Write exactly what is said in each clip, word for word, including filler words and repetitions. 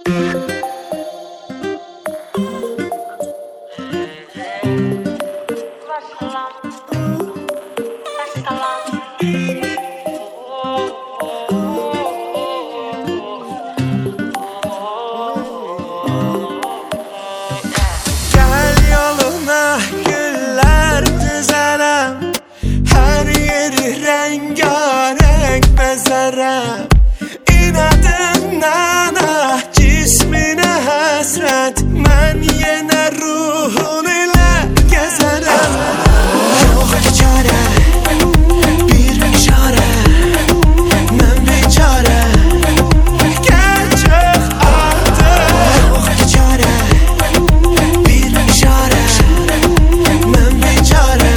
Gel yoluna güller düzerem, her yeri rengarenk bezerem. İnadından ah cismine hasret, mən yenə ruhun ilə gezerem. Yok çare, bir işare, mən biçare. Gel çık artık. Yok çare, bir işare, mən biçare.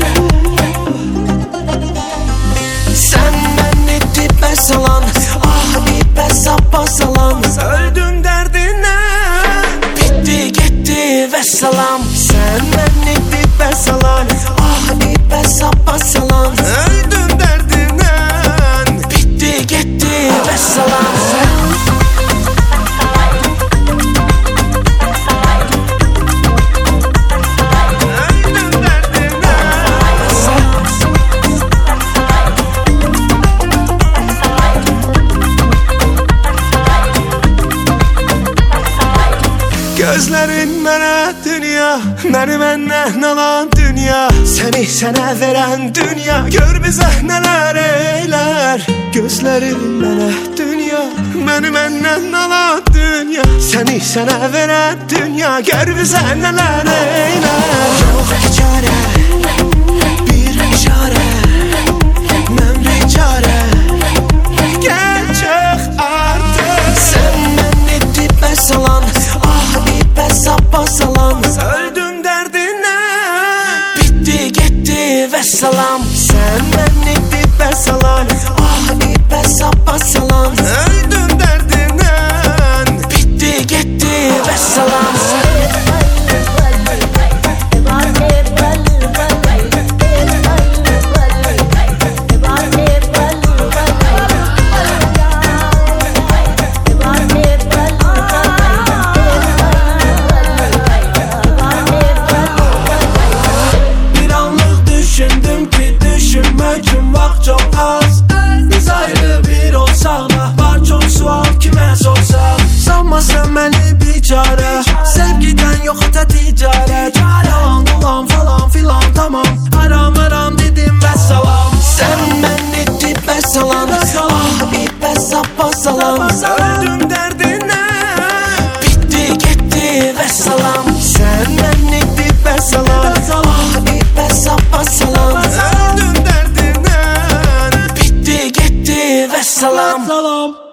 Sen beni dibe salan, ah dibe sapa salan. Öldüm derdinden, bitti gitti ve salam. Sen beni dibe salan, ah dibe sapa salan. Öldüm derdinden, bitti gitti ve salam. Gözlerin mənə dünya, məni məndən alan dünya. Səni sənə verən dünya, gör bizə nələr eylər. Gözlerin mənə dünya, məni məndən alan dünya. Səni sənə verən dünya, gör bizə nələr eylər. Yok çare, bir işare, mən biçare. Gel çık artık. Sen beni dibe salan, ah dibe sapa salan. Öldüm derdinden, bitti gitti ve salam. Sen beni dibe salan, ah dibe sapa salan. Öldüm derdinden, bitti gitti ve salam. Düşündüm ki düşünmek için vaxt çok az. Biz ayrı bir olsak da var çok sual kime sorsak. Sanma sen beni biçare, sevgiden yok öte ticaret. Yalan dolan falan filan tamam, haram haram dedim ve salam. Sen beni dibe salan, ah dibe sapa salan. Öldüm derdinden, bitti gitti ve salam. Sen beni dibe salan, ah dibe sapa salan. Öldüm derdinden, bitti gitti ve salam. Salam.